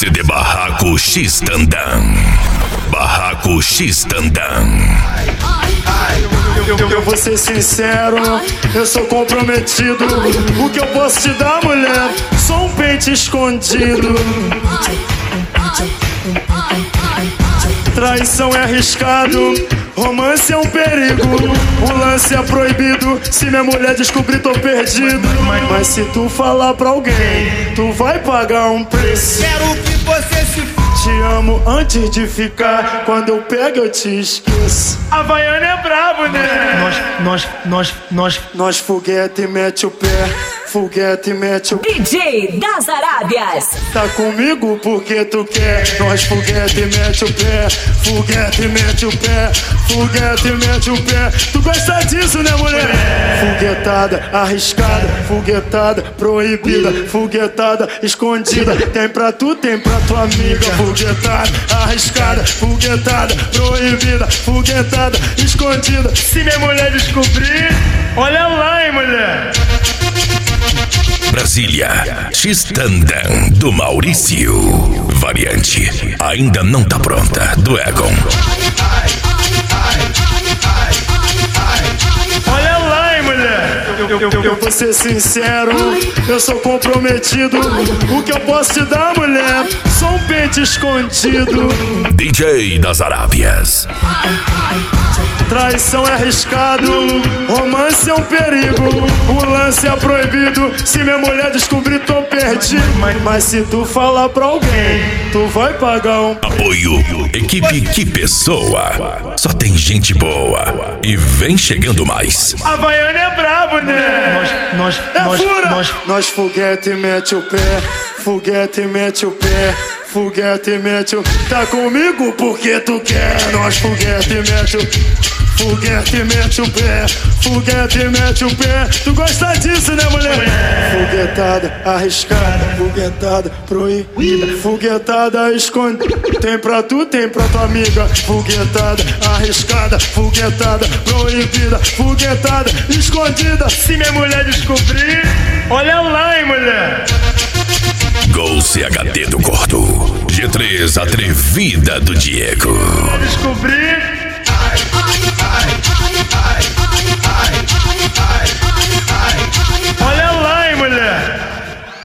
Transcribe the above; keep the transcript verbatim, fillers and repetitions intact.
C D Barraco X Tandam. Barraco X Tandam. Eu, eu, eu vou ser sincero, eu sou comprometido. O que eu posso te dar, mulher? Só um pente escondido. Traição é arriscado, romance é um perigo. O lance é proibido, se minha mulher descobrir tô perdido. Mas se tu falar pra alguém, tu vai pagar um preço. Quero que você se te amo antes de ficar, quando eu pego eu te esqueço. Havaiana é brabo, né? Nós, nós, nós, nós Nós foguete mete o pé, foguete mete o D J das Arábias. Tá comigo porque tu quer. Nós foguete mete o pé, foguete mete o pé, foguete mete o pé. Tu gosta disso, né, mulher? Foguetada, arriscada, foguetada, proibida, foguetada, escondida. Tem pra tu, tem pra tua amiga. Foguetada, arriscada, foguetada, proibida, foguetada, escondida. Se minha mulher descobrir, olha lá, hein, mulher. Brasília, X Tandam do Maurício. Variante, ainda não tá pronta, do Egon. Olha lá, hein, mulher. Eu, eu, eu, eu vou ser sincero, eu sou comprometido. O que eu posso te dar, mulher? Só um pente escondido. D J das Arábias. Traição é arriscado, romance é um perigo. O lance é proibido, se minha mulher descobrir tô perdido. Mas, mas se tu falar pra alguém, tu vai pagar um. Apoio, equipe Que Pessoa. Só tem gente boa. E vem chegando mais. Havaiana é brabo, né? Nós, nós, é nós, fura. nós, nós foguete mete o pé, foguete mete o pé. Foguete mete o... Tá comigo porque tu quer. Nós foguete mete o... Foguete mete o pé, foguete mete o pé. Tu gosta disso, né, mulher? Foguetada, arriscada, foguetada, proibida, foguetada, escondida. Tem pra tu, tem pra tua amiga. Foguetada, arriscada, foguetada, proibida, foguetada, escondida. Se minha mulher descobrir, olha lá, hein, mulher. Gol C H D do Gordo. G três Atrevida do Diego. Descobrir. Olha lá, hein, mulher.